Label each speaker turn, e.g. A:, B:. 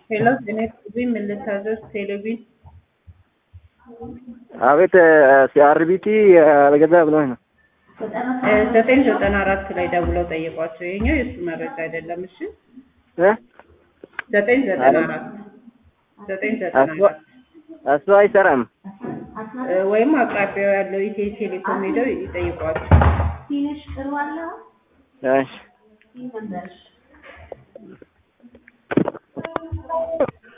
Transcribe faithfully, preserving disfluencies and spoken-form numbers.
A: ሄሎ ጤና ይስጥልኝ ምን ልታዘዝ ቴሌቪዥን
B: አቤት ሲአርቢቲ አልገዛ ብሎኝ ነው።
A: ዘጠኝ ዘጠና አራት ላይ ደውለው ጠይቋቸው። የኛው የሱ መረጃ አይደለም። እሺ
B: እ
A: ዘጠኝ ዘጠና አራት ዘጠኝ ዘጠና አራት
B: እሱ አይሰራም።
A: ወይም አቅራቢያው ያለው ኢትዮ ቴሌኮም ሄደው ይጠይቋቸው። ትንሽ ቅርባላ
B: እሺ